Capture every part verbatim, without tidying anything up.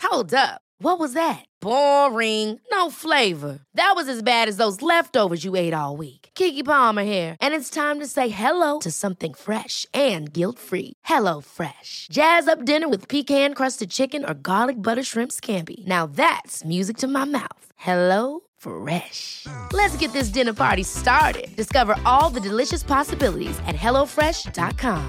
Hold up. What was that? Boring. No flavor. That was as bad as those leftovers you ate all week. Keke Palmer here, and it's time to say hello to something fresh and guilt-free. Hello Fresh. Jazz up dinner with pecan-crusted chicken or garlic butter shrimp scampi. Now that's music to my mouth. Hello Fresh. Let's get this dinner party started. Discover all the delicious possibilities at hello fresh dot com.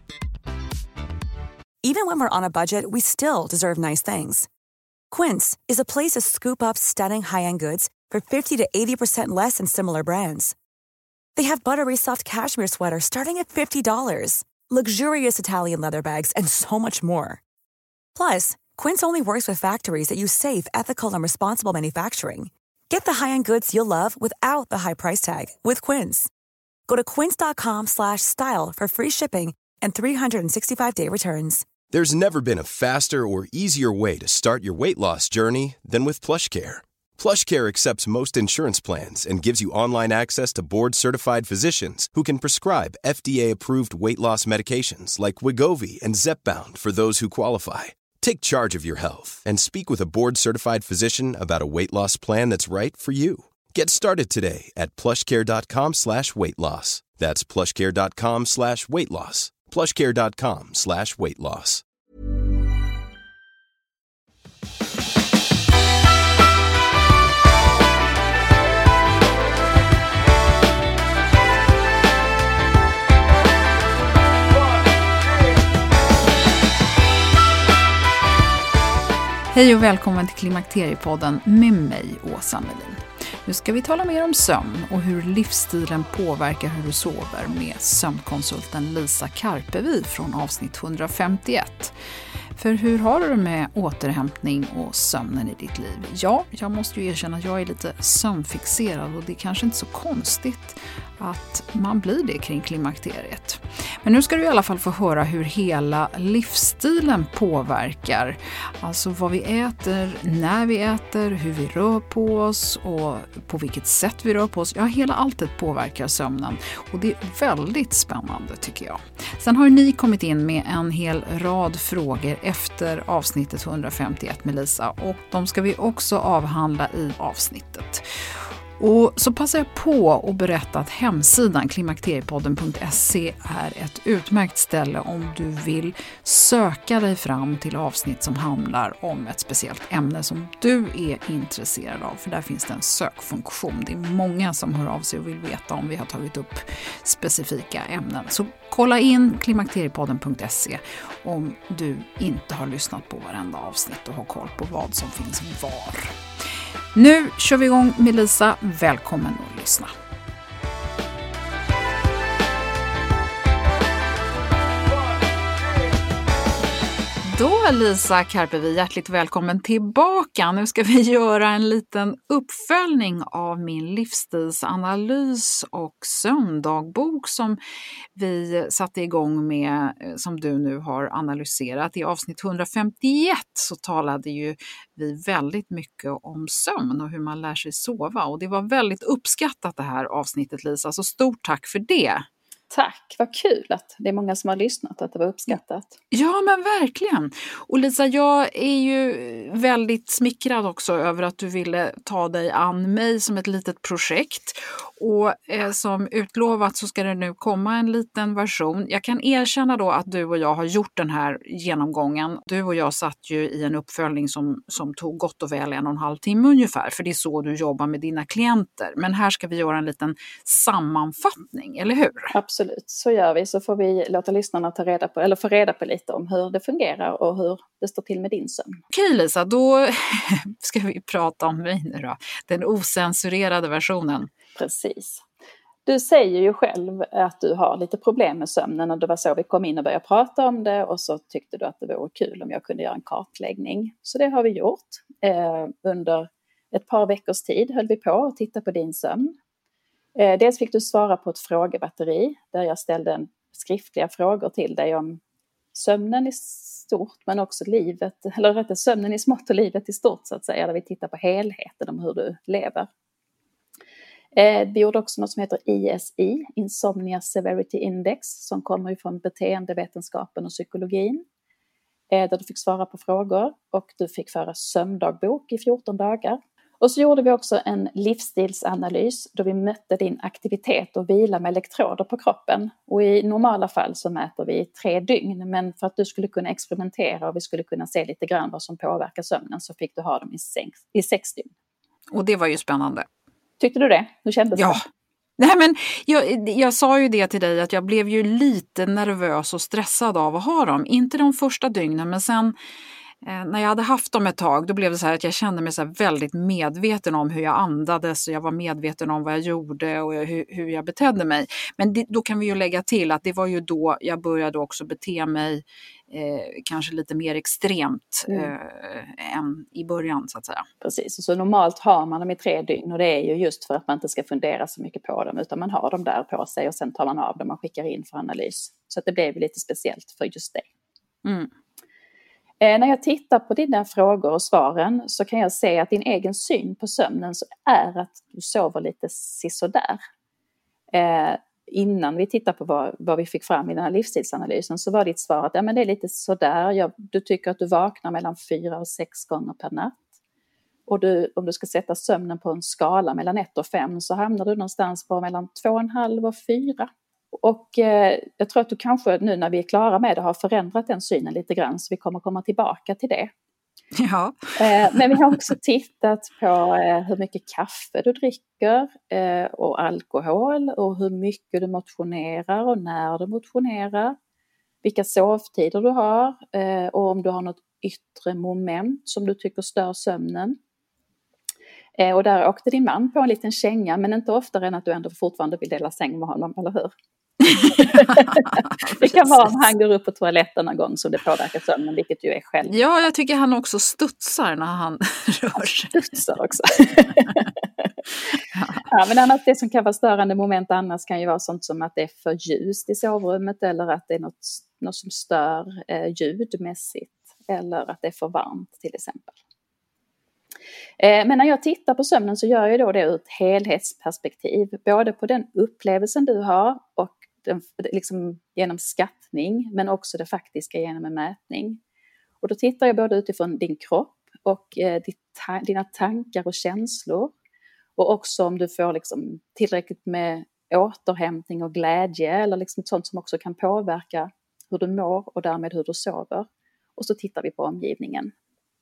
Even when we're on a budget, we still deserve nice things. Quince is a place to scoop up stunning high-end goods for fifty to eighty percent less than similar brands. They have buttery soft cashmere sweaters starting at fifty dollars, luxurious Italian leather bags, and so much more. Plus, Quince only works with factories that use safe, ethical, and responsible manufacturing. Get the high-end goods you'll love without the high price tag with Quince. Go to quince.com slash style for free shipping and three sixty-five day returns. There's never been a faster or easier way to start your weight loss journey than with PlushCare. PlushCare accepts most insurance plans and gives you online access to board-certified physicians who can prescribe F D A-approved weight loss medications like Wegovy and Zepbound for those who qualify. Take charge of your health and speak with a board-certified physician about a weight loss plan that's right for you. Get started today at plushcare.com slash weight loss. That's plushcare.com slash weight loss. plushcare.com slash weight loss. Hej och välkommen till Klimakteriepodden med mig, Åsa Melin. Nu ska vi tala mer om sömn och hur livsstilen påverkar hur du sover med sömnkonsulten Lisa Karpevi från avsnitt hundrafemtioett. För hur har du det med återhämtning och sömnen i ditt liv? Ja, jag måste ju erkänna att jag är lite sömnfixerad och det är kanske inte så konstigt att man blir det kring klimakteriet. Men nu ska du i alla fall få höra hur hela livsstilen påverkar. Alltså vad vi äter, när vi äter, hur vi rör på oss och på vilket sätt vi rör på oss. Ja, hela alltet påverkar sömnen och det är väldigt spännande tycker jag. Sen har ni kommit in med en hel rad frågor efter avsnittet hundrafemtioett med Lisa och de ska vi också avhandla i avsnittet. Och så passar jag på att berätta att hemsidan klimakteriepodden punkt se är ett utmärkt ställe om du vill söka dig fram till avsnitt som handlar om ett speciellt ämne som du är intresserad av. För där finns det en sökfunktion. Det är många som hör av sig och vill veta om vi har tagit upp specifika ämnen. Så kolla in klimakteriepodden punkt se om du inte har lyssnat på varenda avsnitt och har koll på vad som finns var. Nu kör vi igång med Lisa. Välkommen att lyssna. Då Lisa Karpevi, hjärtligt välkommen tillbaka. Nu ska vi göra en liten uppföljning av min livsstilsanalys och sömndagbok som vi satte igång med, som du nu har analyserat. I avsnitt hundrafemtioett så talade ju vi väldigt mycket om sömn och hur man lär sig sova. Och det var väldigt uppskattat det här avsnittet, Lisa, så stort tack för det. Tack, vad kul att det är många som har lyssnat, att det var uppskattat. Ja, men verkligen. Och Lisa, jag är ju väldigt smickrad också över att du ville ta dig an mig som ett litet projekt. Och eh, som utlovat så ska det nu komma en liten version. Jag kan erkänna då att du och jag har gjort den här genomgången. Du och jag satt ju i en uppföljning som, som tog gott och väl en och en halv timme ungefär. För det är så du jobbar med dina klienter. Men här ska vi göra en liten sammanfattning, eller hur? Absolut. Absolut, så gör vi. Så får vi låta lyssnarna ta reda på, eller få reda på lite om hur det fungerar och hur det står till med din sömn. Okej Lisa, då ska vi prata om mig nu då. Den osensurerade versionen. Precis. Du säger ju själv att du har lite problem med sömnen och det var så vi kom in och började prata om det och så tyckte du att det vore kul om jag kunde göra en kartläggning. Så det har vi gjort. Eh, under ett par veckors tid höll vi på att titta på din sömn. Eh, dels fick du svara på ett frågebatteri där jag ställde en skriftliga frågor till dig om sömnen i stort men också livet, eller rättare sömnen i smått och livet i stort så att säga, där vi tittar på helheten om hur du lever. Eh, vi gjorde också något som heter I S I, Insomnia Severity Index, som kommer från beteendevetenskapen och psykologin. där du fick svara på frågor och du fick föra sömndagbok i fjorton dagar. Och så gjorde vi också en livsstilsanalys då vi mätte din aktivitet och vila med elektroder på kroppen. Och i normala fall så mäter vi i tre dygn, men för att du skulle kunna experimentera och vi skulle kunna se lite grann vad som påverkar sömnen så fick du ha dem i sex, i sex dygn. Och det var ju spännande. Tyckte du det? Hur kändes det? Ja. Nej, men jag, jag sa ju det till dig att jag blev ju lite nervös och stressad av att ha dem. Inte de första dygnen, men sen eh, när jag hade haft dem ett tag, då blev det så här att jag kände mig så här väldigt medveten om hur jag andades och jag var medveten om vad jag gjorde och hur, hur jag betedde mig. Men det, då kan vi ju lägga till att det var ju då jag började också bete mig Eh, kanske lite mer extremt mm. eh, än i början så att säga. Precis, och så normalt har man dem i tre dygn och det är ju just för att man inte ska fundera så mycket på dem utan man har dem där på sig och sen tar man av dem och skickar in för analys. Så att det blev lite speciellt för just dig. Mm. Eh, när jag tittar på dina frågor och svaren så kan jag se att din egen syn på sömnen så är att du sover lite sisådär. Eh, Innan vi tittar på vad, vad vi fick fram i den här livsstilsanalysen så var ditt svar att ja, men det är lite sådär. Jag, du tycker att du vaknar mellan fyra och sex gånger per natt. Och du, om du ska sätta sömnen på en skala mellan ett och fem så hamnar du någonstans på mellan två och en halv och fyra. Och eh, jag tror att du kanske nu när vi är klara med det har förändrat den synen lite grann så vi kommer komma tillbaka till det. Ja. Eh, men vi har också tittat på eh, hur mycket kaffe du dricker eh, och alkohol och hur mycket du motionerar och när du motionerar. Vilka sovtider du har eh, och om du har något yttre moment som du tycker stör sömnen. Eh, och där åkte din man på en liten känga men inte oftare än att du ändå fortfarande vill dela säng med honom, eller hur? Det kan vara om han går upp på toaletten någon gång som det påverkar sömnen, vilket ju är själv. Ja, jag tycker han också studsar när han rör sig. Han studsar också. Ja, men annars det som kan vara störande moment annars kan ju vara sånt som att det är för ljust i sovrummet eller att det är något, något som stör eh, ljudmässigt eller att det är för varmt till exempel. Eh, men när jag tittar på sömnen så gör jag då det ur ett helhetsperspektiv, både på den upplevelsen du har och den, liksom genom skattning men också det faktiska genom en mätning. Och då tittar jag både utifrån din kropp och eh, ditt ta- dina tankar och känslor och också om du får liksom tillräckligt med återhämtning och glädje eller liksom sånt som också kan påverka hur du mår och därmed hur du sover. Och så tittar vi på omgivningen.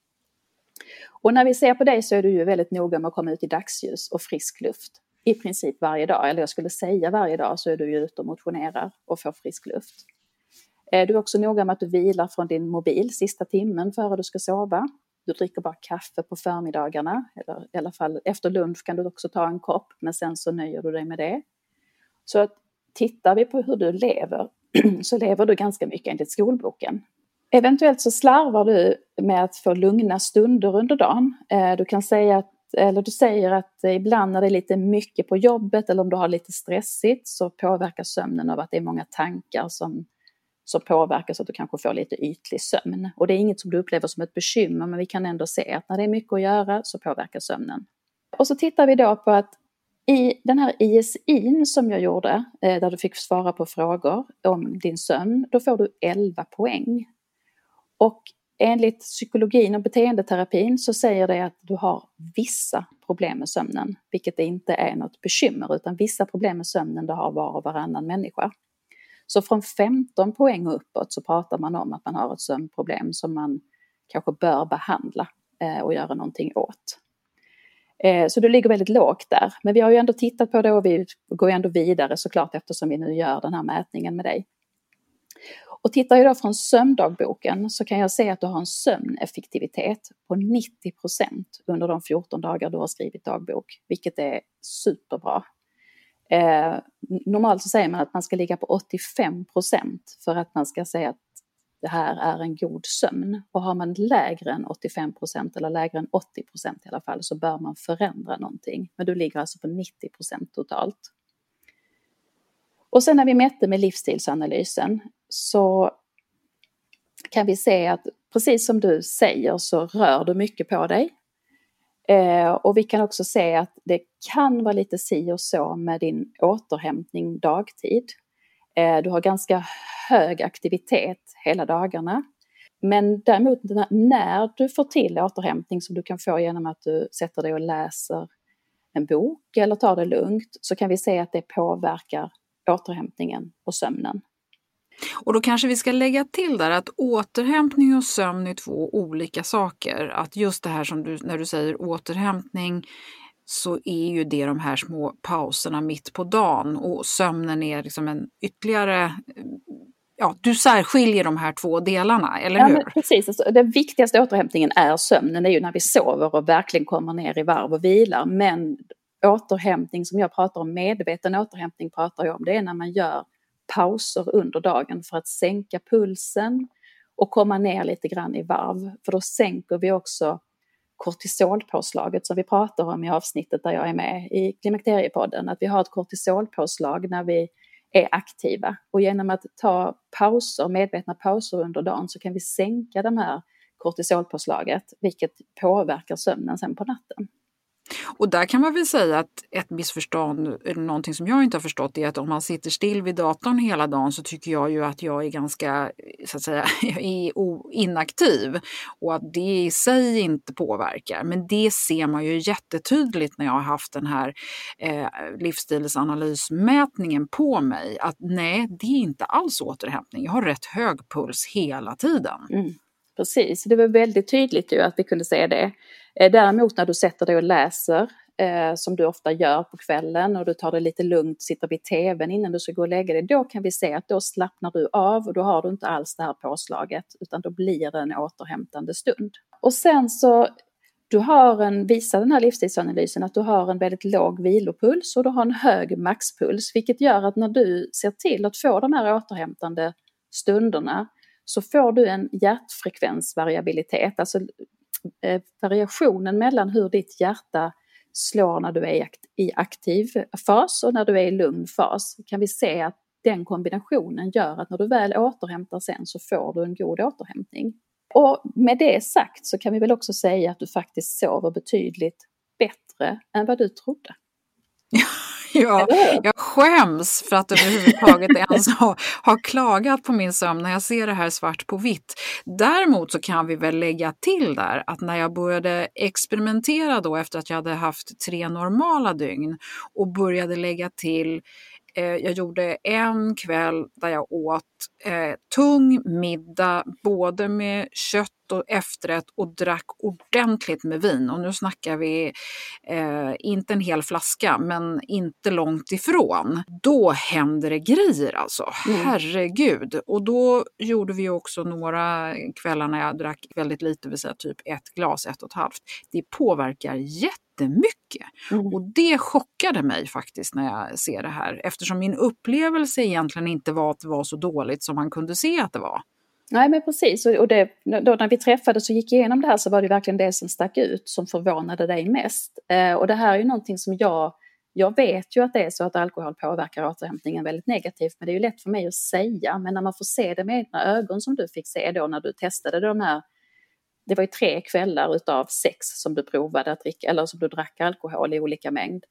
Och när vi ser på dig så är du ju väldigt noga med att komma ut i dagsljus och frisk luft. I princip varje dag, eller jag skulle säga varje dag så är du ju ute och motionerar och får frisk luft. Du är också noga med att du vilar från din mobil sista timmen före du ska sova. Du dricker bara kaffe på förmiddagarna, eller i alla fall efter lunch kan du också ta en kopp, men sen så nöjer du dig med det. Så att tittar vi på hur du lever så lever du ganska mycket enligt skolboken. Eventuellt så slarvar du med att få lugna stunder under dagen. Du kan säga att, eller du säger att ibland när det är lite mycket på jobbet eller om du har lite stressigt så påverkar sömnen av att det är många tankar som, som påverkar så att du kanske får lite ytlig sömn. Och det är inget som du upplever som ett bekymmer men vi kan ändå se att när det är mycket att göra så påverkar sömnen. Och så tittar vi då på att i den här I S I som jag gjorde där du fick svara på frågor om din sömn, då får du elva poäng. Och enligt psykologin och beteendeterapin så säger det att du har vissa problem med sömnen, vilket inte är något bekymmer utan vissa problem med sömnen det har var och varannan människa. Så från femton poäng och uppåt så pratar man om att man har ett sömnproblem som man kanske bör behandla och göra någonting åt. Så det ligger väldigt lågt där, men vi har ju ändå tittat på det och vi går ändå vidare såklart eftersom vi nu gör den här mätningen med dig. Och tittar jag då från sömndagboken så kan jag se att du har en sömneffektivitet på nittio procent under de fjorton dagar du har skrivit dagbok, vilket är superbra. Eh, normalt så säger man att man ska ligga på åttiofem procent för att man ska säga att det här är en god sömn. Och har man lägre än åttiofem procent eller lägre än åttio procent i alla fall så bör man förändra någonting. Men du ligger alltså på nittio procent totalt. Och sen när vi mätte med livsstilsanalysen så kan vi se att precis som du säger så rör du mycket på dig. Eh, och vi kan också se att det kan vara lite si och så med din återhämtning dagtid. Eh, du har ganska hög aktivitet hela dagarna. Men däremot när du får till återhämtning som du kan få genom att du sätter dig och läser en bok eller tar det lugnt, så kan vi se att det påverkar återhämtningen och sömnen. Och då kanske vi ska lägga till där att återhämtning och sömn är två olika saker. Att just det här som du, när du säger återhämtning, så är ju det de här små pauserna mitt på dagen, och sömnen är liksom en ytterligare, ja, du särskiljer de här två delarna, eller hur? Ja, precis. Alltså, den viktigaste återhämtningen är sömnen, det är ju när vi sover och verkligen kommer ner i varv och vilar. Men återhämtning som jag pratar om, medveten återhämtning pratar jag om, det är när man gör pauser under dagen för att sänka pulsen och komma ner lite grann i varv. För då sänker vi också kortisolpåslaget som vi pratar om i avsnittet där jag är med i Klimakteriepodden. Att vi har ett kortisolpåslag när vi är aktiva. Och genom att ta pauser, medvetna pauser under dagen, så kan vi sänka de här kortisolpåslaget, vilket påverkar sömnen sen på natten. Och där kan man väl säga att ett missförstånd, eller någonting som jag inte har förstått, är att om man sitter still vid datorn hela dagen, så tycker jag ju att jag är ganska, så att säga, är inaktiv, och att det i sig inte påverkar. Men det ser man ju jättetydligt när jag har haft den här eh, livsstilsanalysmätningen på mig, att nej, det är inte alls återhämtning. Jag har rätt hög puls hela tiden. Mm. Precis, det var väldigt tydligt ju att vi kunde se det. Däremot när du sätter dig och läser, eh, som du ofta gör på kvällen, och du tar det lite lugnt, sitter vid tvn innan du ska gå och lägga dig, då kan vi se att då slappnar du av och då har du inte alls det här påslaget, utan då blir det en återhämtande stund. Och sen så, du har en, visar den här livsstilsanalysen att du har en väldigt låg vilopuls och du har en hög maxpuls, vilket gör att när du ser till att få de här återhämtande stunderna, så får du en hjärtfrekvensvariabilitet, alltså eh, variationen mellan hur ditt hjärta slår när du är i aktiv fas och när du är i lugn fas. Kan vi se att den kombinationen gör att när du väl återhämtar sen, så får du en god återhämtning. Och med det sagt så kan vi väl också säga att du faktiskt sover betydligt bättre än vad du trodde. Ja, jag skäms för att överhuvudtaget ens ha, ha klagat på min sömn när jag ser det här svart på vitt. Däremot så kan vi väl lägga till där att när jag började experimentera då, efter att jag hade haft tre normala dygn, och började lägga till, eh, jag gjorde en kväll där jag åt eh, tung middag både med kött och efterrätt och drack ordentligt med vin. Och nu snackar vi eh, inte en hel flaska, men inte långt ifrån. Då händer det grejer alltså. Mm. Herregud. Och då gjorde vi också några kvällar när jag drack väldigt lite, vill säga typ ett glas, ett och ett halvt. Det påverkar jättemycket. Mm. Och det chockade mig faktiskt när jag ser det här. Eftersom min upplevelse egentligen inte var att det var så dåligt som man kunde se att det var. Nej, men precis, och det, då när vi träffades och gick igenom det här, så var det verkligen det som stack ut, som förvånade dig mest. Eh, och det här är ju någonting som jag, jag vet ju att det är så att alkohol påverkar återhämtningen väldigt negativt, men det är ju lätt för mig att säga. Men när man får se det med egna ögon, som du fick se då när du testade de här, det var ju tre kvällar utav sex som du provade att dricka, eller som du drack alkohol i olika mängd.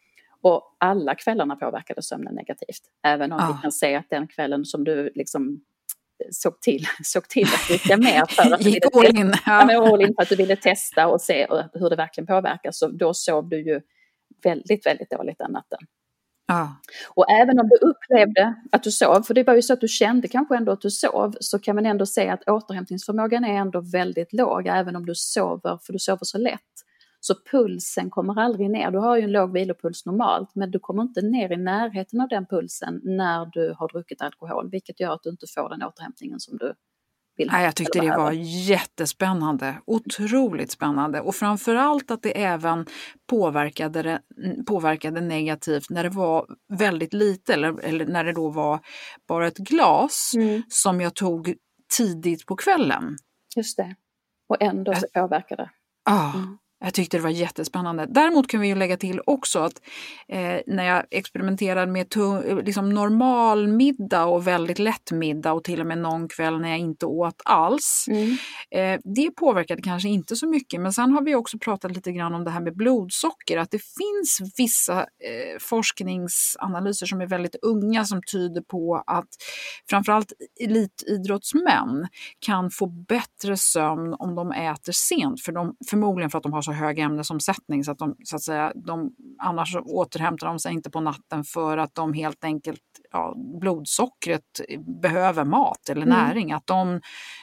Och alla kvällarna påverkade sömnen negativt, även om ah. vi kan se att den kvällen som du liksom såg till, såg till att dricka mer för att, du ville all in. Ja. Ja, all in för att du ville testa och se hur det verkligen påverkar, så då sov du ju väldigt, väldigt dåligt den natten. Ah. Och även om du upplevde att du sov, för det var ju så att du kände kanske ändå att du sov, så kan man ändå säga att återhämtningsförmågan är ändå väldigt låg, även om du sover, för du sover så lätt. Så pulsen kommer aldrig ner. Du har ju en låg vilopuls normalt, men du kommer inte ner i närheten av den pulsen när du har druckit alkohol, vilket gör att du inte får den återhämtningen som du vill. Ja, jag tyckte det var jättespännande, otroligt spännande, och framförallt att det även påverkade, påverkade negativt när det var väldigt lite, eller, eller när det då var bara ett glas mm. som jag tog tidigt på kvällen. Just det, och ändå så påverkade det. Ja. Mm. Jag tyckte det var jättespännande. Däremot kan vi ju lägga till också att eh, när jag experimenterade med tung, liksom normal middag och väldigt lätt middag och till och med någon kväll när jag inte åt alls. Mm. Eh, det påverkade kanske inte så mycket, men sen har vi också pratat lite grann om det här med blodsocker. Att det finns vissa eh, forskningsanalyser som är väldigt unga som tyder på att framförallt elitidrottsmän kan få bättre sömn om de äter sent. För de, förmodligen för att de har så hög ämnesomsättning så att de, så att säga, de, annars återhämtar de sig inte på natten för att de helt enkelt, ja, blodsockret behöver mat eller mm. näring. Att de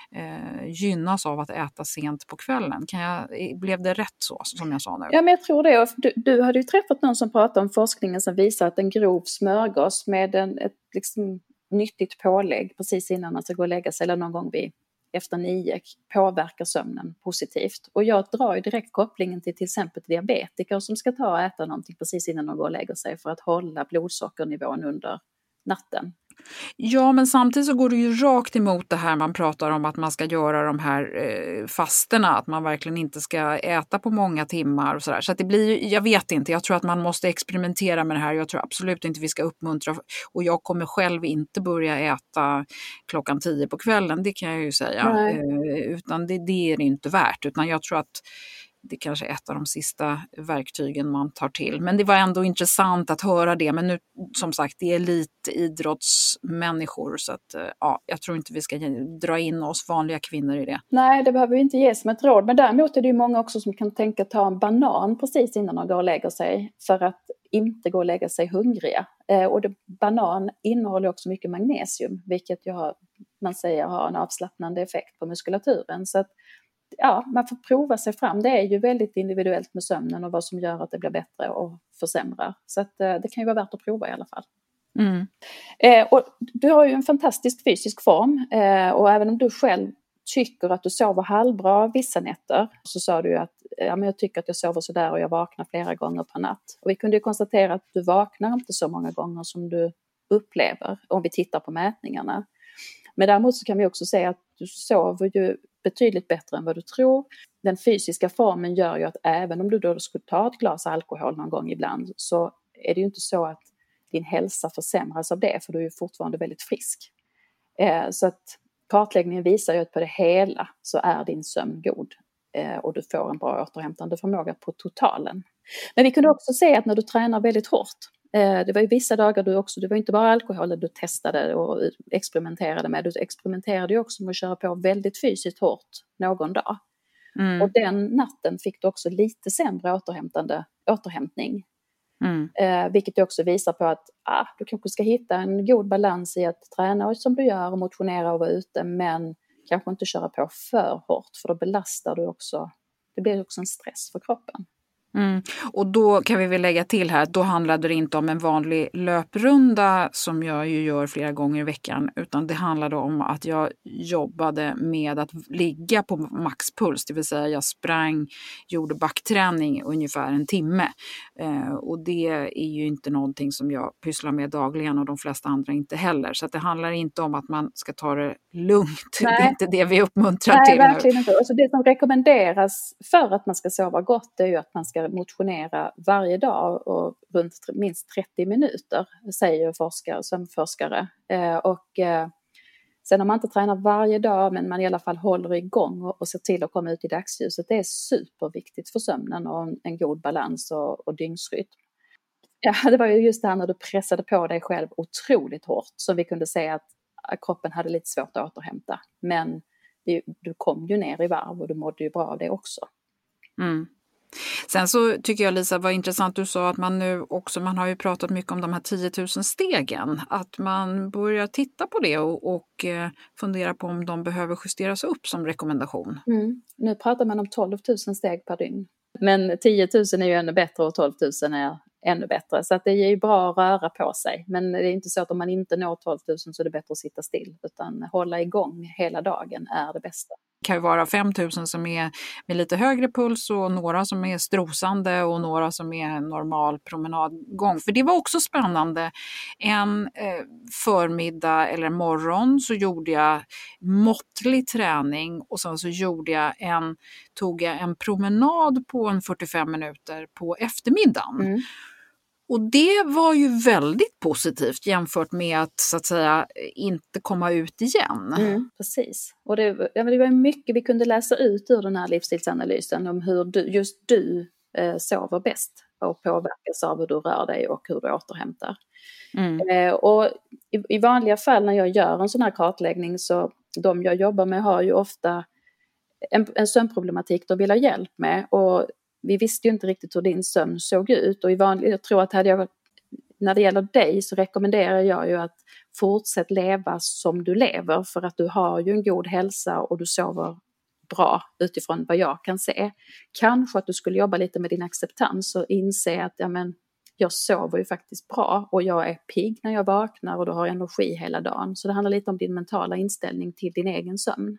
eh, gynnas av att äta sent på kvällen. Kan jag, blev det rätt så som jag sa nu? Ja, men jag tror det. Du, du hade ju träffat någon som pratade om forskningen som visar att en grov smörgås med en, ett liksom, nyttigt pålägg precis innan man ska gå och lägga sig eller någon gång vid efter nio påverkar sömnen positivt. Och jag drar ju direkt kopplingen till till exempel diabetiker som ska ta och äta någonting precis innan de går och lägger sig för att hålla blodsockernivån under natten. Ja, men samtidigt så går det ju rakt emot det här man pratar om att man ska göra de här eh, fasterna, att man verkligen inte ska äta på många timmar och sådär. Så att det blir, jag vet inte, jag tror att man måste experimentera med det här. Jag tror absolut inte vi ska uppmuntra, och jag kommer själv inte börja äta klockan tio på kvällen, det kan jag ju säga. Eh, utan det, det är det inte värt, utan jag tror att det kanske är ett av de sista verktygen man tar till. Men det var ändå intressant att höra det. Men nu, som sagt, det är elitidrottsmänniskor. Så att, ja, jag tror inte vi ska dra in oss vanliga kvinnor i det. Nej, det behöver vi inte ge som ett råd. Men däremot är det ju många också som kan tänka ta en banan precis innan de går och lägger sig. För att inte gå och lägga sig hungriga. Eh, och det, banan innehåller också mycket magnesium. Vilket ju har, man säger har en avslappnande effekt på muskulaturen. Så att ja, man får prova sig fram. Det är ju väldigt individuellt med sömnen och vad som gör att det blir bättre och försämrar. Så att, eh, det kan ju vara värt att prova i alla fall. Mm. Eh, och du har ju en fantastisk fysisk form. Eh, och även om du själv tycker att du sover halvbra vissa nätter, så sa du ju att ja, men jag tycker att jag sover sådär och jag vaknar flera gånger per natt. Och vi kunde ju konstatera att du vaknar inte så många gånger som du upplever om vi tittar på mätningarna. Men däremot så kan vi också säga att du sover ju betydligt bättre än vad du tror. Den fysiska formen gör ju att även om du då skulle ta ett glas alkohol någon gång ibland, så är det ju inte så att din hälsa försämras av det, för du är ju fortfarande väldigt frisk. Eh, så att kartläggningen visar ju att på det hela så är din sömn god eh, och du får en bra återhämtande förmåga på totalen. Men vi kunde också se att när du tränar väldigt hårt, det var ju vissa dagar du också, det var inte bara alkoholen du testade och experimenterade med, du experimenterade ju också med att köra på väldigt fysiskt hårt någon dag. Mm. Och den natten fick du också lite sämre återhämtande, återhämtning. Mm. Eh, vilket också visar på att ah, du kanske ska hitta en god balans i att träna som du gör och motionera och vara ute, men kanske inte köra på för hårt, för då belastar du också, det blir också en stress för kroppen. Mm. Och då kan vi väl lägga till här, då handlade det inte om en vanlig löprunda som jag ju gör flera gånger i veckan, utan det handlade om att jag jobbade med att ligga på maxpuls, det vill säga jag sprang, gjorde backträning ungefär en timme. Eh, och det är ju inte någonting som jag pysslar med dagligen och de flesta andra inte heller. Så att det handlar inte om att man ska ta det lugnt, Nej. Det är inte det vi uppmuntrar Nej, till nu. Nej, verkligen inte. Alltså det som rekommenderas för att man ska sova gott är ju att man ska motionera varje dag och runt minst trettio minuter, säger forskare, sömnforskare. Eh, och eh, sen om man inte tränar varje dag, men man i alla fall håller igång och, och ser till att komma ut i dagsljuset, det är superviktigt för sömnen och en, en god balans och, och dygnsrytm. Ja, det var ju just det här när du pressade på dig själv otroligt hårt, så vi kunde se att kroppen hade lite svårt att återhämta. Men det, du kom ju ner i varv och du mådde ju bra av det också. Mm. Sen så tycker jag, Lisa, var intressant du sa att man nu också, man har ju pratat mycket om de här tio tusen stegen, att man börjar titta på det och, och eh, fundera på om de behöver justeras upp som rekommendation. Mm. Nu pratar man om tolv tusen steg per dygn. Men tio tusen är ju ännu bättre och tolv tusen är ännu bättre. Så att det är ju bra att röra på sig. Men det är inte så att om man inte når tolv tusen så är det bättre att sitta still. Utan hålla igång hela dagen är det bästa. Det kan ju vara fem tusen som är med lite högre puls och några som är strosande och några som är normal promenadgång. För det var också spännande. En eh, förmiddag eller morgon så gjorde jag måttlig träning och sen så gjorde jag en, tog jag en promenad på en fyrtiofem minuter på eftermiddagen. Mm. Och det var ju väldigt positivt jämfört med att så att säga inte komma ut igen. Mm, precis. Och det, ja, det var mycket vi kunde läsa ut ur den här livsstilsanalysen om hur du, just du eh, sover bäst och påverkas av hur du rör dig och hur du återhämtar. Mm. Eh, och i, i vanliga fall när jag gör en sån här kartläggning så de jag jobbar med har ju ofta en, en sömnproblematik de vill ha hjälp med och vi visste ju inte riktigt hur din sömn såg ut och i vanlig, jag tror att hade jag, när det gäller dig så rekommenderar jag ju att fortsätt leva som du lever för att du har ju en god hälsa och du sover bra utifrån vad jag kan se. Kanske att du skulle jobba lite med din acceptans och inse att ja, men, jag sover ju faktiskt bra och jag är pigg när jag vaknar och du har energi hela dagen. Så det handlar lite om din mentala inställning till din egen sömn.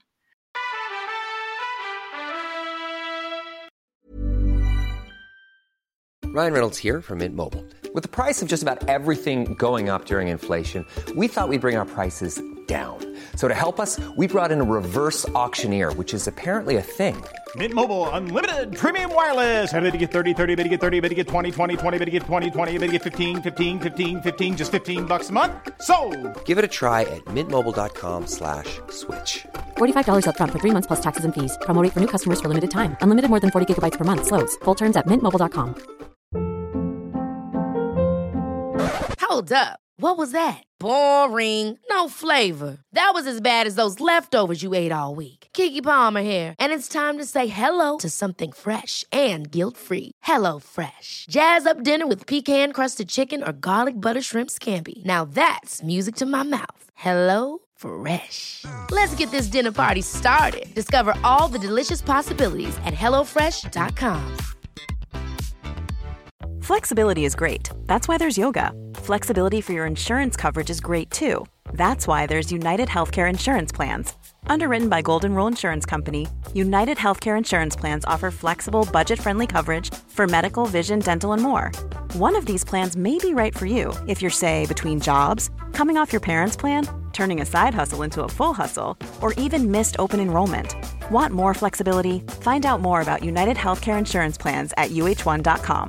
Ryan Reynolds here from Mint Mobile. With the price of just about everything going up during inflation, we thought we'd bring our prices down. So to help us, we brought in a reverse auctioneer, which is apparently a thing. Mint Mobile Unlimited Premium Wireless. How to get thirty, thirty, how to get thirty, how to get twenty, twenty, twenty, how to get twenty, twenty, how to get fifteen, fifteen, fifteen, fifteen, just fifteen bucks a month? Sold! Give it a try at mintmobile.com slash switch. forty-five dollars up front for three months plus taxes and fees. Promo rate for new customers for limited time. Unlimited more than forty gigabytes per month. Slows full terms at mint mobile dot com. Hold up. What was that? Boring. No flavor. That was as bad as those leftovers you ate all week. Keke Palmer here, and it's time to say hello to something fresh and guilt-free. Hello Fresh. Jazz up dinner with pecan-crusted chicken or garlic butter shrimp scampi. Now that's music to my mouth. Hello Fresh. Let's get this dinner party started. Discover all the delicious possibilities at hello fresh dot com. Flexibility is great. That's why there's yoga. Flexibility for your insurance coverage is great too. That's why there's United Healthcare Insurance Plans. Underwritten by Golden Rule Insurance Company, United Healthcare Insurance Plans offer flexible, budget-friendly coverage for medical, vision, dental, and more. One of these plans may be right for you if you're, say, between jobs, coming off your parents' plan, turning a side hustle into a full hustle, or even missed open enrollment. Want more flexibility? Find out more about United Healthcare Insurance Plans at u h one dot com.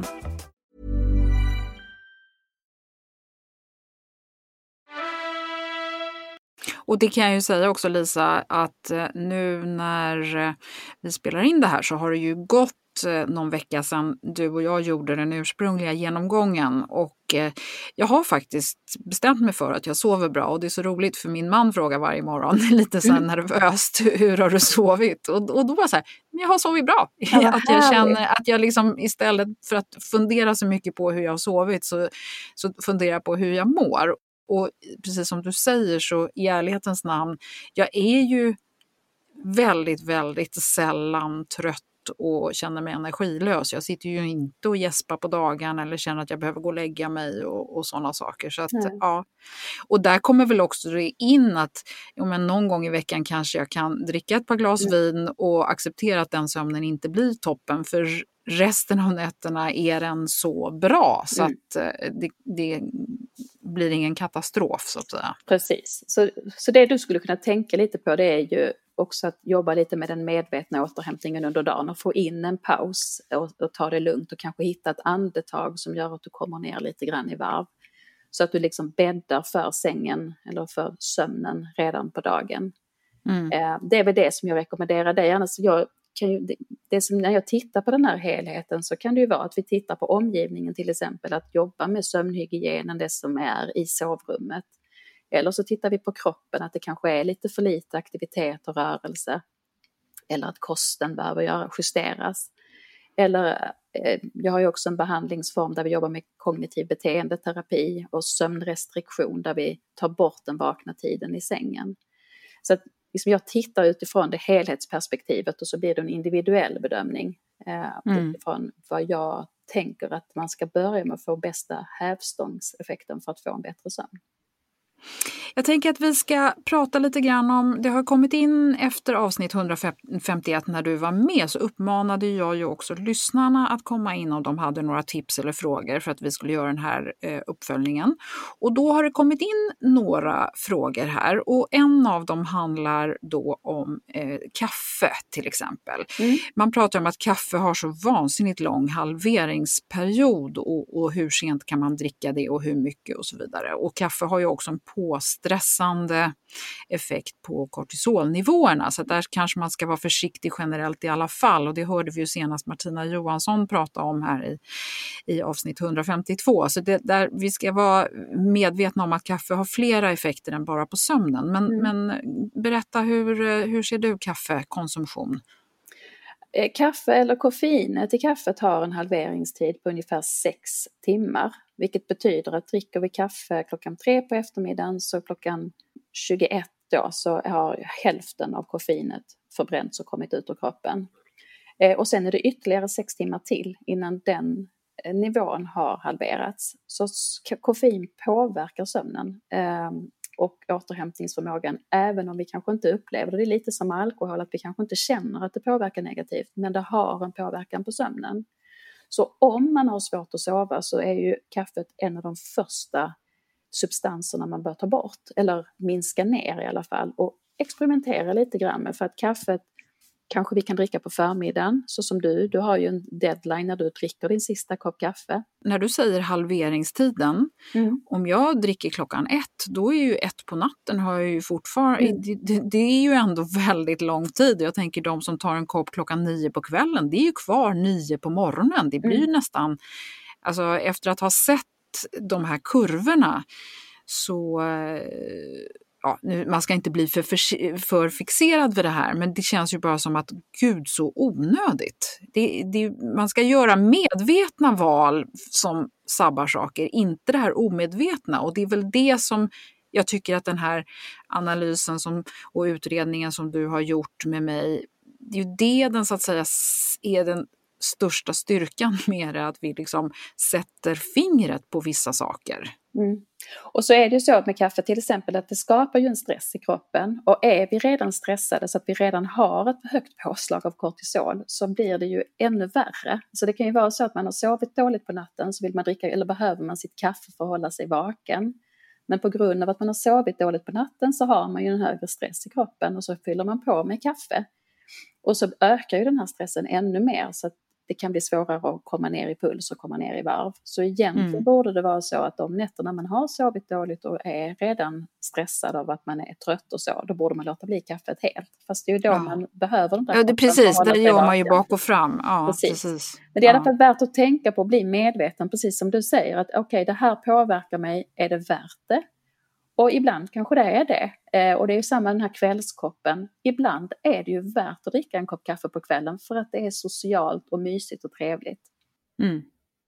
Och det kan jag ju säga också, Lisa, att nu när vi spelar in det här så har det ju gått någon vecka sedan du och jag gjorde den ursprungliga genomgången och jag har faktiskt bestämt mig för att jag sover bra och det är så roligt för min man frågar varje morgon lite så här nervöst, hur har du sovit? Och, och då var det så här, men jag har sovit bra. Ja, att jag känner att jag liksom istället för att fundera så mycket på hur jag har sovit så, så funderar jag på hur jag mår. Och precis som du säger så i ärlighetens namn, jag är ju väldigt, väldigt sällan trött och känner mig energilös. Jag sitter ju inte och gäspar på dagen eller känner att jag behöver gå och lägga mig och, och sådana saker. Så att, ja. Och där kommer väl också det in att ja, men någon gång i veckan kanske jag kan dricka ett par glas mm. vin och acceptera att den sömnen inte blir toppen. För resten av nätterna är den så bra så mm. att det, det blir ingen katastrof så att säga. Precis. Så, så det du skulle kunna tänka lite på det är ju också att jobba lite med den medvetna återhämtningen under dagen och få in en paus och, och ta det lugnt och kanske hitta ett andetag som gör att du kommer ner lite grann i varv. Så att du liksom bäddar för sängen eller för sömnen redan på dagen. Mm. Eh, det är väl det som jag rekommenderar dig. Annars jag kan ju, det, det som när jag tittar på den här helheten så kan det ju vara att vi tittar på omgivningen till exempel. Att jobba med sömnhygienen, det som är i sovrummet. Eller så tittar vi på kroppen, att det kanske är lite för lite aktivitet och rörelse. Eller att kosten behöver göra, justeras. Eller eh, jag har ju också en behandlingsform där vi jobbar med kognitiv beteendeterapi och sömnrestriktion där vi tar bort den vakna tiden i sängen. Så att liksom jag tittar utifrån det helhetsperspektivet och så blir det en individuell bedömning eh, mm. utifrån vad jag tänker att man ska börja med att få bästa hävstångseffekten för att få en bättre sömn. Jag tänker att vi ska prata lite grann om, det har kommit in efter avsnitt hundrafemtioett när du var med, så uppmanade jag ju också lyssnarna att komma in om de hade några tips eller frågor för att vi skulle göra den här eh, uppföljningen. Och då har det kommit in några frågor här, och en av dem handlar då om eh, kaffe till exempel. Mm. Man pratar om att kaffe har så vansinnigt lång halveringsperiod och, och hur sent kan man dricka det och hur mycket och så vidare. Och kaffe har ju också en påstressande effekt på kortisolnivåerna, så där kanske man ska vara försiktig generellt i alla fall, och det hörde vi ju senast Martina Johansson prata om här i, i avsnitt hundrafemtiotvå. Så det, där vi ska vara medvetna om att kaffe har flera effekter än bara på sömnen. Men, mm. men berätta, hur, hur ser du kaffekonsumtion? Kaffe eller koffeinet i kaffet har en halveringstid på ungefär sex timmar. Vilket betyder att dricker vi kaffe klockan tre på eftermiddagen, så klockan tjugoett då så har hälften av koffeinet förbränts och kommit ut ur kroppen. Och sen är det ytterligare sex timmar till innan den nivån har halverats. Så koffein påverkar sömnen och återhämtningsförmågan, även om vi kanske inte upplever det. Det är lite som alkohol, att vi kanske inte känner att det påverkar negativt, men det har en påverkan på sömnen. Så om man har svårt att sova så är ju kaffet en av de första substanserna man bör ta bort, eller minska ner i alla fall, och experimentera lite grann med, för att kaffet kanske vi kan dricka på förmiddagen, så som du, du har ju en deadline när du dricker din sista kopp kaffe. När du säger halveringstiden, mm. om jag dricker klockan ett, då är ju ett på natten, har jag ju fortfarande, mm. det, det, det är ju ändå väldigt lång tid. Jag tänker de som tar en kopp klockan nio på kvällen, det är ju kvar nio på morgonen. Det blir mm. ju nästan, alltså efter att ha sett de här kurvorna så... Ja, nu, man ska inte bli för, för, för fixerad vid det här, men det känns ju bara som att gud så onödigt. Det, det, man ska göra medvetna val som sabbar saker, inte det här omedvetna. Och det är väl det som jag tycker att den här analysen som, och utredningen som du har gjort med mig, det är ju det den så att säga är den största styrkan med det, att vi liksom sätter fingret på vissa saker. Mm. Och så är det ju så med kaffe till exempel, att det skapar ju en stress i kroppen, och är vi redan stressade så att vi redan har ett högt påslag av kortisol, så blir det ju ännu värre. Så det kan ju vara så att man har sovit dåligt på natten, så vill man dricka, eller behöver man sitt kaffe för att hålla sig vaken. Men på grund av att man har sovit dåligt på natten så har man ju en högre stress i kroppen, och så fyller man på med kaffe. Och så ökar ju den här stressen ännu mer, så att det kan bli svårare att komma ner i puls och komma ner i varv. Så egentligen mm. borde det vara så att de nätterna man har sovit dåligt och är redan stressad av att man är trött och så, då borde man låta bli kaffet helt. Fast det är ju då ja. man behöver den där. Ja, det är precis, där gör man ju bak och fram. Ja, precis. precis. Men det är i alla ja. fall värt att tänka på och bli medveten, precis som du säger, att okej, okay, det här påverkar mig, är det värt det? Och ibland kanske det är det. Eh, och det är ju samma den här kvällskoppen. Ibland är det ju värt att dricka en kopp kaffe på kvällen för att det är socialt och mysigt och trevligt. Mm.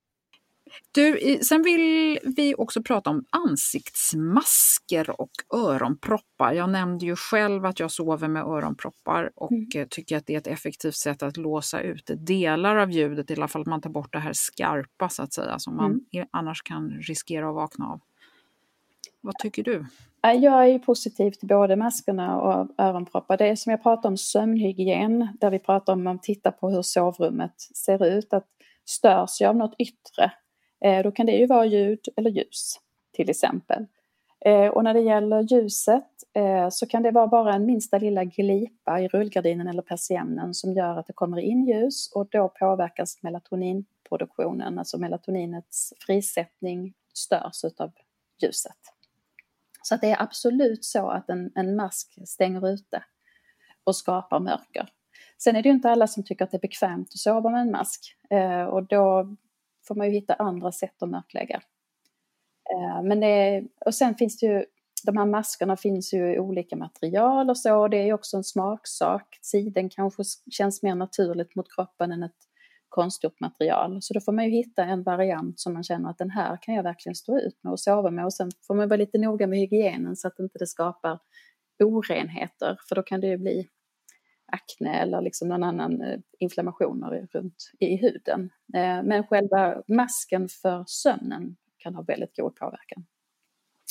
Du, sen vill vi också prata om ansiktsmasker och öronproppar. Jag nämnde ju själv att jag sover med öronproppar och mm. tycker att det är ett effektivt sätt att låsa ut delar av ljudet, i alla fall att man tar bort det här skarpa så att säga, som man mm. annars kan riskera att vakna av. Vad tycker du? Jag är ju positiv till både maskerna och öronproppar. Det är som jag pratar om sömnhygien, där vi pratar om att titta på hur sovrummet ser ut. Att störs jag av något yttre, då kan det ju vara ljud eller ljus till exempel. Och när det gäller ljuset så kan det vara bara en minsta lilla glipa i rullgardinen eller persiennen som gör att det kommer in ljus, och då påverkas melatoninproduktionen, alltså melatoninets frisättning störs av ljuset. Så att det är absolut så att en, en mask stänger ute och skapar mörker. Sen är det ju inte alla som tycker att det är bekvämt att sova med en mask. Eh, och då får man ju hitta andra sätt att mörklägga. Eh, men det är, och sen finns det ju, de här maskerna finns ju i olika material och så. Och det är ju också en smaksak. Siden kanske känns mer naturligt mot kroppen än ett konstgjort material. Så då får man ju hitta en variant som man känner att den här kan jag verkligen stå ut med och sova med. Och sen får man vara lite noga med hygienen så att inte det skapar orenheter. För då kan det ju bli akne eller liksom någon annan inflammationer runt i huden. Men själva masken för sömnen kan ha väldigt god påverkan.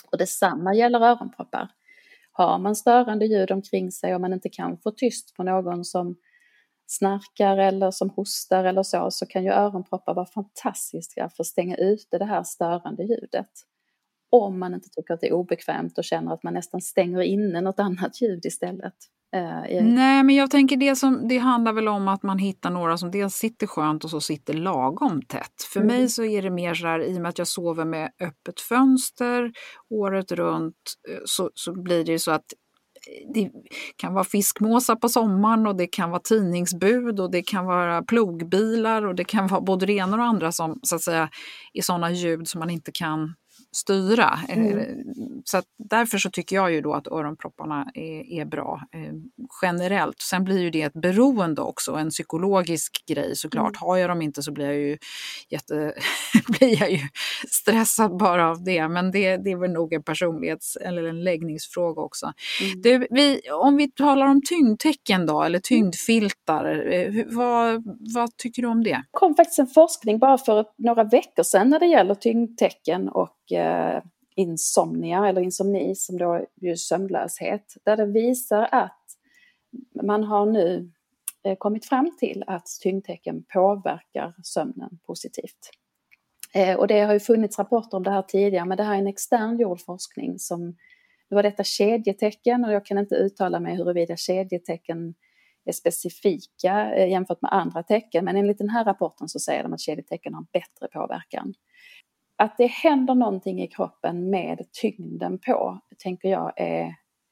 Och detsamma gäller öronproppar. Har man störande ljud omkring sig och man inte kan få tyst på någon som snarkar eller som hostar eller så, så kan ju öronproppar vara fantastiska för att stänga ute det här störande ljudet. Om man inte tycker att det är obekvämt och känner att man nästan stänger inne något annat ljud istället. Eh, Nej, men jag tänker det som det handlar väl om att man hittar några som dels sitter skönt och så sitter lagom tätt. För mm. mig så är det mer så här, i och med att jag sover med öppet fönster året runt, så, så blir det ju så att det kan vara fiskmåsar på sommaren och det kan vara tidningsbud och det kan vara plogbilar och det kan vara både det ena och andra som så att säga är sådana ljud som man inte kan styra. Mm. Så att därför så tycker jag ju då att öronpropparna är, är bra eh, generellt. Sen blir ju det ett beroende också, en psykologisk grej såklart. Mm. Har jag dem inte så blir jag ju jätte blir jag ju stressad bara av det. Men det, det är väl nog en personlighets- eller en läggningsfråga också. Mm. Det, vi, om vi talar om tyngdtecken då, eller tyngdfiltar, eh, vad, vad tycker du om det? Det kom faktiskt en forskning bara för några veckor sedan när det gäller tyngdtecken och eh, insomnia eller insomni, som då är sömnlöshet, där det visar att man har nu eh, kommit fram till att tyngdtecken påverkar sömnen positivt. Eh, och det har ju funnits rapporter om det här tidigare, men det här är en extern gjord forskning som, nu var detta kedjetecken och jag kan inte uttala mig huruvida kedjetecken är specifika eh, jämfört med andra tecken, men enligt den här rapporten så säger de att kedjetecken har bättre påverkan. Att det händer någonting i kroppen med tyngden på, tänker jag är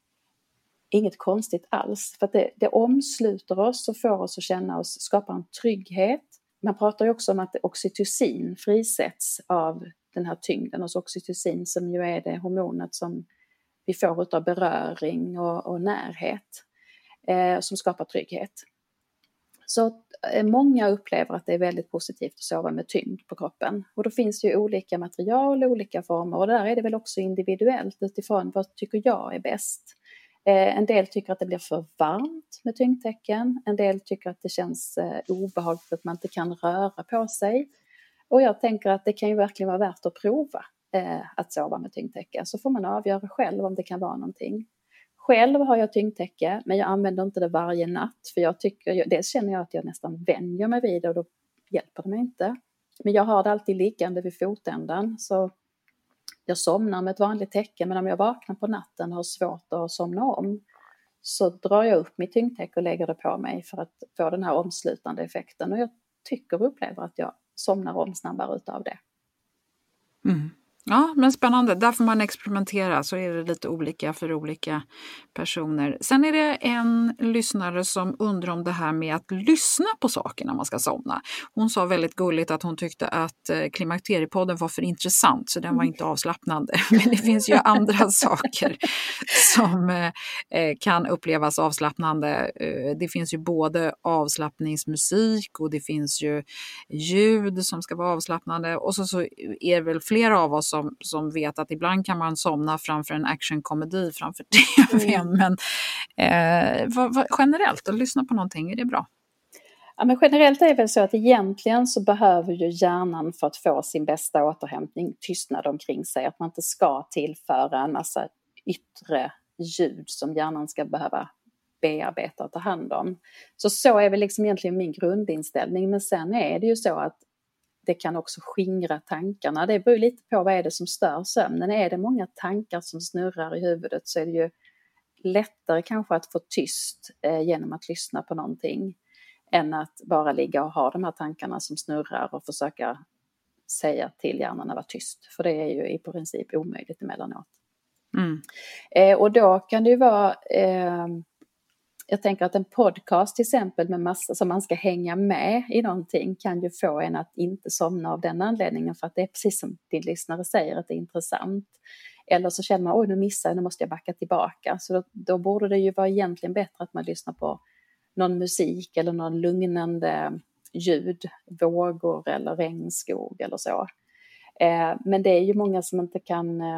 inget konstigt alls. För att det, det omsluter oss och får oss att känna oss, skapar en trygghet. Man pratar ju också om att oxytocin frisätts av den här tyngden. Och oxytocin som ju är det hormonet som vi får av beröring och, och närhet. Eh, som skapar trygghet. Så många upplever att det är väldigt positivt att sova med tyngd på kroppen. Och då finns det ju olika material och olika former. Och där är det väl också individuellt utifrån vad tycker jag är bäst. Eh, en del tycker att det blir för varmt med tyngdtecken. En del tycker att det känns eh, obehagligt att man inte kan röra på sig. Och jag tänker att det kan ju verkligen vara värt att prova eh, att sova med tyngdtäcke. Så får man avgöra själv om det kan vara någonting. Själv har jag tyngdtäcke, men jag använder inte det varje natt. För jag tycker, dels känner jag att jag nästan vänjer mig vid det och då hjälper det mig inte. Men jag har det alltid liggande vid fotändan. Så jag somnar med ett vanligt täcke, men om jag vaknar på natten och har svårt att somna om, så drar jag upp mitt tyngdtäcke och lägger det på mig för att få den här omslutande effekten. Och jag tycker och upplever att jag somnar om snabbare utav det. Mm. Ja, men spännande. Där får man experimentera, så är det lite olika för olika personer. Sen är det en lyssnare som undrar om det här med att lyssna på saker när man ska somna. Hon sa väldigt gulligt att hon tyckte att Klimakteriepodden var för intressant, så den var inte avslappnande. Men det finns ju andra saker som eh, kan upplevas avslappnande. Det finns ju både avslappningsmusik och det finns ju ljud som ska vara avslappnande. Och så, så är det väl flera av oss Som, som vet att ibland kan man somna framför en actionkomedi framför tv. Mm. Men eh, vad, vad, generellt, att lyssna på någonting, är det bra? Ja, men generellt är det väl så att egentligen så behöver ju hjärnan, för att få sin bästa återhämtning, tystnad omkring sig. Att man inte ska tillföra en massa yttre ljud som hjärnan ska behöva bearbeta och ta hand om. Så så är väl liksom egentligen min grundinställning. Men sen är det ju så att det kan också skingra tankarna. Det beror lite på vad är det som stör sömnen. Är det många tankar som snurrar i huvudet så är det ju lättare kanske att få tyst eh, genom att lyssna på någonting än att bara ligga och ha de här tankarna som snurrar och försöka säga till hjärnan att vara tyst. För det är ju i princip omöjligt emellanåt. Mm. Eh, och då kan det ju vara... Eh, Jag tänker att en podcast till exempel med massa som man ska hänga med i någonting kan ju få en att inte somna av den anledningen, för att det är precis som din lyssnare säger att det är intressant. Eller så känner man, oj nu missar jag, nu måste jag backa tillbaka. Så då, då borde det ju vara egentligen bättre att man lyssnar på någon musik eller någon lugnande ljud, vågor eller regnskog eller så. Eh, men det är ju många som inte kan eh,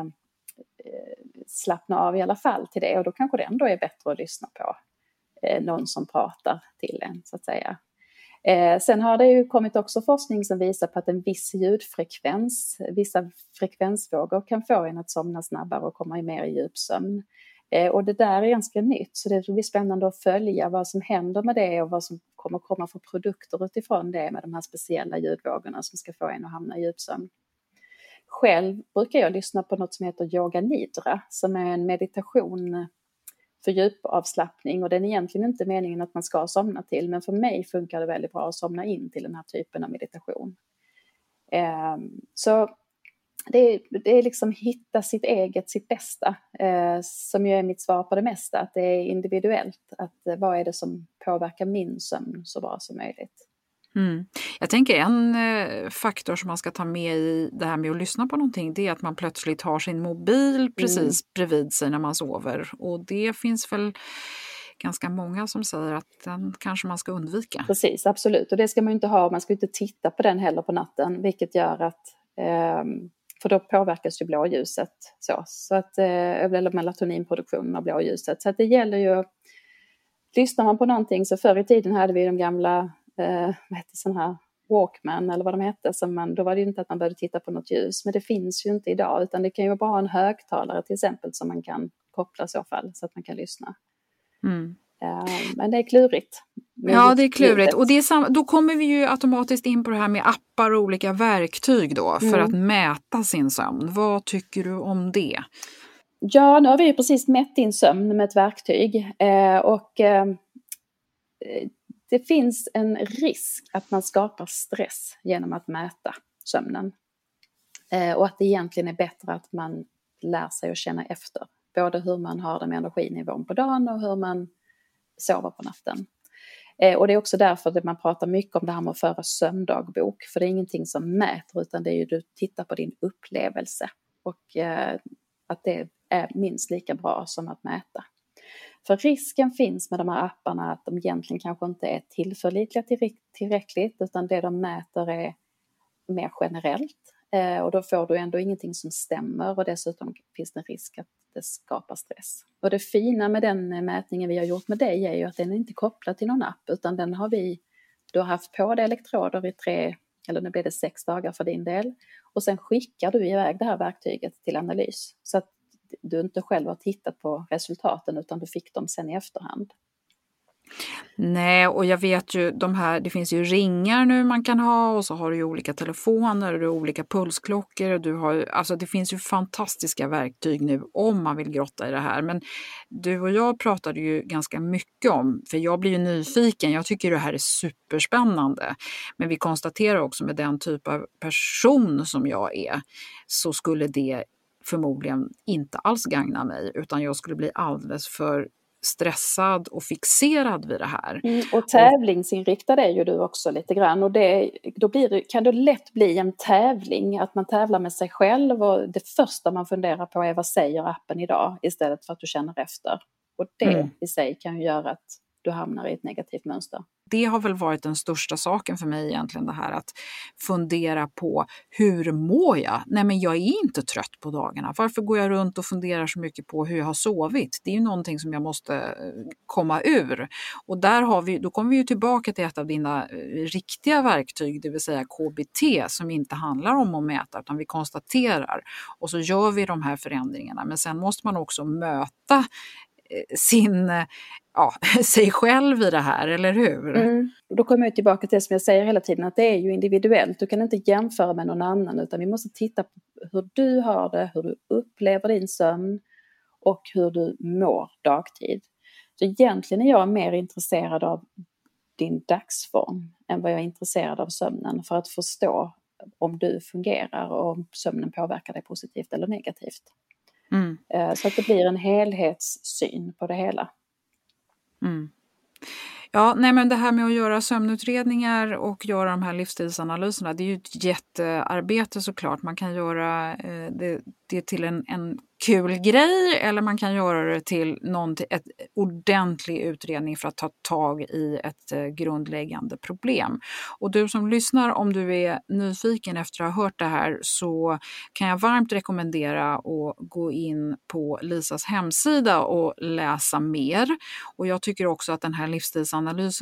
slappna av i alla fall till det, och då kanske det ändå är bättre att lyssna på någon som pratar till en, så att säga. Eh, sen har det ju kommit också forskning som visar på att en viss ljudfrekvens, vissa frekvensvågor kan få en att somna snabbare och komma i mer djupsömn. Eh, och det där är ganska nytt, så det blir spännande att följa vad som händer med det och vad som kommer komma för produkter utifrån det med de här speciella ljudvågorna som ska få en att hamna i djupsömn. Själv brukar jag lyssna på något som heter Yoga Nidra, som är en meditation för djupavslappning, och den är egentligen inte meningen att man ska somna till, men för mig funkar det väldigt bra att somna in till den här typen av meditation. Eh, så det är, det är liksom hitta sitt eget, sitt bästa, eh, som ju är mitt svar på det mesta, att det är individuellt, att eh, vad är det som påverkar min sömn så bra som möjligt. Mm. Jag tänker en eh, faktor som man ska ta med i det här med att lyssna på någonting, det är att man plötsligt har sin mobil precis mm. bredvid sig när man sover. Och det finns väl ganska många som säger att den kanske man ska undvika. Precis, absolut. Och det ska man ju inte ha, man ska inte titta på den heller på natten, vilket gör att, eh, för då påverkas ju blåljuset. Så, så att, eh, eller melatoninproduktionen av blåljuset. Så att det gäller ju, lyssnar man på någonting, så förr i tiden hade vi de gamla Eh, vad heter sån här Walkman eller vad de hette, som man, då var det ju inte att man började titta på något ljus, men det finns ju inte idag, utan det kan ju bara ha en högtalare till exempel som man kan koppla i så fall så att man kan lyssna. Mm. Eh, men det är klurigt. Ja, det är klurigt, och det är sam- då kommer vi ju automatiskt in på det här med appar och olika verktyg då för mm. att mäta sin sömn. Vad tycker du om det? Ja, nu har vi ju precis mätt din sömn med ett verktyg eh, och eh, det finns en risk att man skapar stress genom att mäta sömnen. Eh, och att det egentligen är bättre att man lär sig att känna efter. Både hur man har det med energinivån på dagen och hur man sover på natten. Eh, och det är också därför att man pratar mycket om det här med att föra sömndagbok. För det är ingenting som mäter, utan det är ju du tittar på din upplevelse. Och eh, att det är minst lika bra som att mäta. För risken finns med de här apparna att de egentligen kanske inte är tillförlitliga tillräckligt, utan det de mäter är mer generellt. Eh, och då får du ändå ingenting som stämmer, och dessutom finns det en risk att det skapar stress. Och det fina med den mätningen vi har gjort med dig är ju att den är inte kopplad till någon app, utan den har vi, du har haft på dig elektroder i tre, eller nu blir det sex dagar för din del. Och sen skickar du iväg det här verktyget till analys, så att du inte själv har tittat på resultaten, utan du fick dem sen i efterhand. Nej, och jag vet ju, de här, det finns ju ringar nu man kan ha, och så har du ju olika telefoner och du har olika pulsklockor, och du har, alltså det finns ju fantastiska verktyg nu om man vill grotta i det här. Men du och jag pratade ju ganska mycket om, för jag blir ju nyfiken, jag tycker det här är superspännande, men vi konstaterar också med den typ av person som jag är, så skulle det förmodligen inte alls gagna mig, utan jag skulle bli alldeles för stressad och fixerad vid det här. Mm, och tävlingsinriktad är ju du också lite grann, och det, då blir det, kan det lätt bli en tävling, att man tävlar med sig själv, och det första man funderar på är vad säger appen idag, istället för att du känner efter. Och det mm. i sig kan ju göra att du hamnar i ett negativt mönster. Det har väl varit den största saken för mig egentligen, det här att fundera på hur mår jag? Nej, men jag är inte trött på dagarna. Varför går jag runt och funderar så mycket på hur jag har sovit? Det är ju någonting som jag måste komma ur. Och där har vi, då kommer vi ju tillbaka till ett av dina riktiga verktyg, det vill säga K B T, som inte handlar om att mäta, utan vi konstaterar. Och så gör vi de här förändringarna. Men sen måste man också möta sin, ja, sig själv i det här, eller hur? Mm. Då kommer jag tillbaka till det som jag säger hela tiden, att det är ju individuellt. Du kan inte jämföra med någon annan, utan vi måste titta på hur du har det, hur du upplever din sömn och hur du mår dagtid. Så egentligen är jag mer intresserad av din dagsform än vad jag är intresserad av sömnen, för att förstå om du fungerar och om sömnen påverkar dig positivt eller negativt. Mm. Så att det blir en helhetssyn på det hela. Mm. Ja, nej, men det här med att göra sömnutredningar och göra de här livsstilsanalyserna, det är ju ett jättearbete såklart. Man kan göra eh, det, det till en, en kul grej, eller man kan göra det till någon, ett ordentlig utredning för att ta tag i ett eh, grundläggande problem. Och du som lyssnar, om du är nyfiken efter att ha hört det här, så kan jag varmt rekommendera att gå in på Lisas hemsida och läsa mer. Och jag tycker också att den här livsstilsanalysen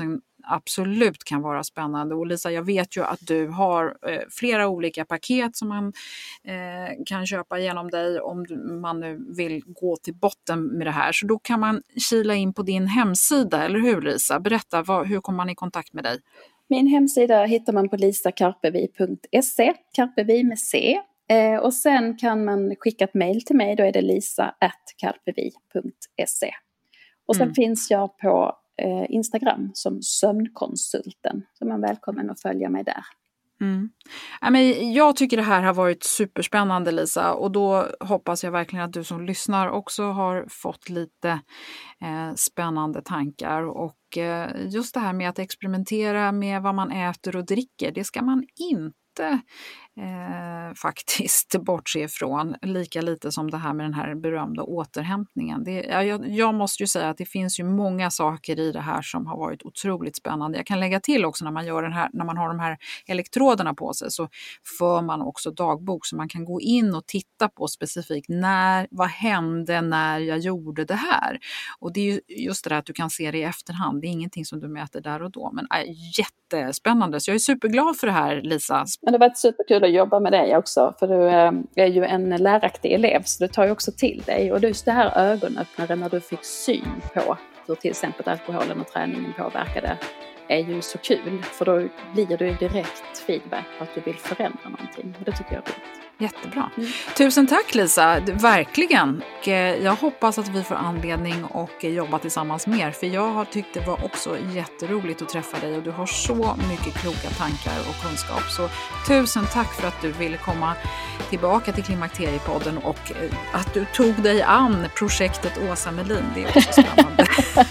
absolut kan vara spännande. Och Lisa, jag vet ju att du har eh, flera olika paket som man eh, kan köpa genom dig om man nu vill gå till botten med det här. Så då kan man kila in på din hemsida, eller hur Lisa? Berätta, vad, hur kommer man i kontakt med dig? Min hemsida hittar man på lisa karpevi punkt se, Karpevi med C. Eh, och sen kan man skicka ett mejl till mig, då är det lisa at karpevi punkt se. Och sen mm. finns jag på eh, Instagram som sömnkonsulten, så man är välkommen att följa mig där. Mm. Ja, men jag tycker det här har varit superspännande, Lisa, och då hoppas jag verkligen att du som lyssnar också har fått lite eh, spännande tankar. Och eh, just det här med att experimentera med vad man äter och dricker, det ska man inte Eh, faktiskt bortse ifrån, lika lite som det här med den här berömda återhämtningen. Det, jag, jag måste ju säga att det finns ju många saker i det här som har varit otroligt spännande. Jag kan lägga till också när man gör den här, när man har de här elektroderna på sig, så för man också dagbok, så man kan gå in och titta på specifikt när, vad hände när jag gjorde det här. Och det är ju just det där att du kan se det i efterhand. Det är ingenting som du mäter där och då, men är jättespännande. Så jag är superglad för det här, Lisa. Men det var ett superkul att jobba med dig också, för du är ju en läraktig elev, så du tar ju också till dig. Och just det här ögonöppnare när du fick syn på hur till exempel alkoholen och träningen påverkade är ju så kul, för då blir det ju direkt feedback på att du vill förändra någonting. Och det tycker jag är roligt. Jättebra. Mm. Tusen tack, Lisa, verkligen. Och jag hoppas att vi får anledning att jobba tillsammans mer, för jag har tyckt det var också jätteroligt att träffa dig och du har så mycket kloka tankar och kunskap. Så tusen tack för att du ville komma tillbaka till Klimakteriepodden och att du tog dig an projektet Åsa Melin. Det är också spännande.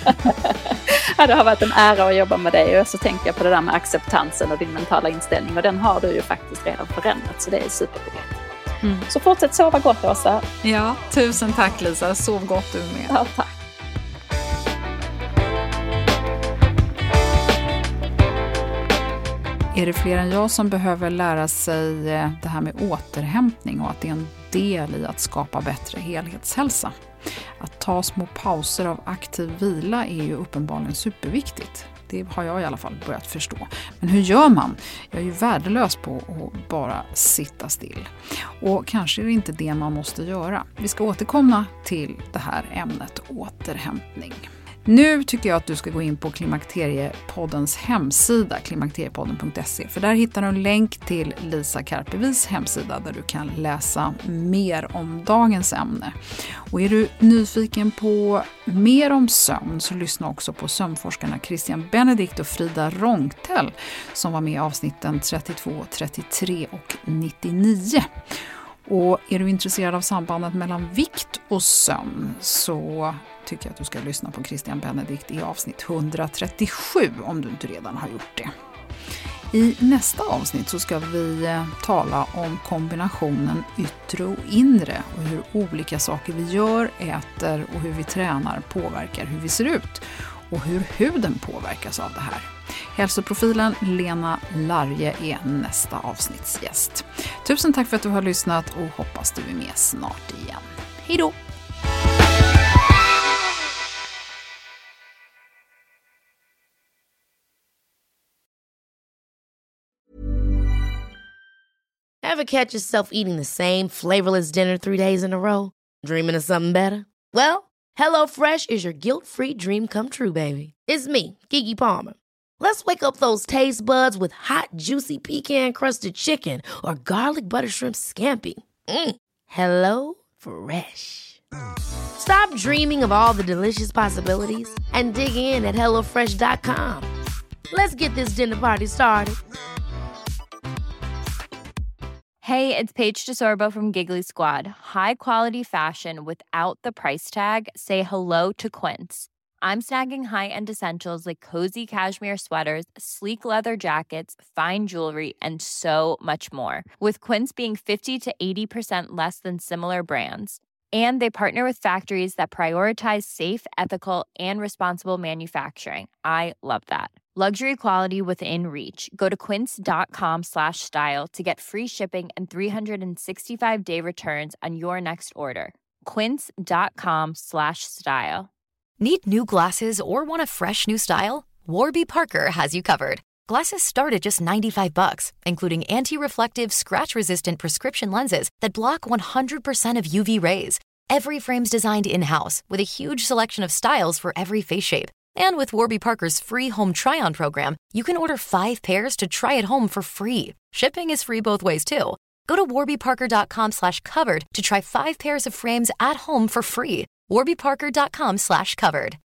Ja, det har varit en ära att jobba med dig, och så tänker jag på det där med acceptansen och din mentala inställning, och den har du ju faktiskt redan förändrat, så det är superbra. Mm. Så fortsätt sova gott, Åsa. Ja, tusen tack, Lisa. Sov gott du med. Ja, tack. Är det fler än jag som behöver lära sig det här med återhämtning och att det är en del i att skapa bättre helhetshälsa? Att ta små pauser av aktiv vila är ju uppenbarligen superviktigt. Det har jag i alla fall börjat förstå. Men hur gör man? Jag är ju värdelös på att bara sitta still. Och kanske är det inte det man måste göra. Vi ska återkomma till det här ämnet återhämtning. Nu tycker jag att du ska gå in på Klimakteriepoddens hemsida, klimakteriepodden punkt se, för där hittar du en länk till Lisa Karpevis hemsida där du kan läsa mer om dagens ämne. Och är du nyfiken på mer om sömn, så lyssna också på sömnforskarna Christian Benedikt och Frida Rångtell som var med i avsnitten trettiotvå, trettiotre och nittionio. Och är du intresserad av sambandet mellan vikt och sömn, så tycker jag att du ska lyssna på Christian Benedikt i avsnitt hundratrettiosju om du inte redan har gjort det. I nästa avsnitt så ska vi tala om kombinationen yttre och inre och hur olika saker vi gör, äter och hur vi tränar påverkar hur vi ser ut och hur huden påverkas av det här. Hälsoprofilen Lena Larje är nästa avsnittsgäst. Tusen tack för att du har lyssnat och hoppas du är med snart igen. Hej då! Ever catch yourself eating the same flavorless dinner three days in a row? Dreaming of something better? Well, HelloFresh is your guilt-free dream come true, baby. It's me, Keke Palmer. Let's wake up those taste buds with hot, juicy pecan-crusted chicken or garlic butter shrimp scampi. Mm. Hello Fresh. Stop dreaming of all the delicious possibilities and dig in at hello fresh dot com. Let's get this dinner party started. Hey, it's Paige DeSorbo from Giggly Squad. High quality fashion without the price tag. Say hello to Quince. I'm snagging high-end essentials like cozy cashmere sweaters, sleek leather jackets, fine jewelry, and so much more. With Quince being fifty to eighty percent less than similar brands. And they partner with factories that prioritize safe, ethical, and responsible manufacturing. I love that. Luxury quality within reach. Go to quince.com slash style to get free shipping and three sixty-five day returns on your next order. Quince.com slash style. Need new glasses or want a fresh new style? Warby Parker has you covered. Glasses start at just ninety-five bucks, including anti-reflective, scratch-resistant prescription lenses that block one hundred percent of U V rays. Every frame's designed in-house with a huge selection of styles for every face shape. And with Warby Parker's free home try-on program, you can order five pairs to try at home for free. Shipping is free both ways, too. Go to warbyparker.com slash covered to try five pairs of frames at home for free. warbyparker.com slash covered.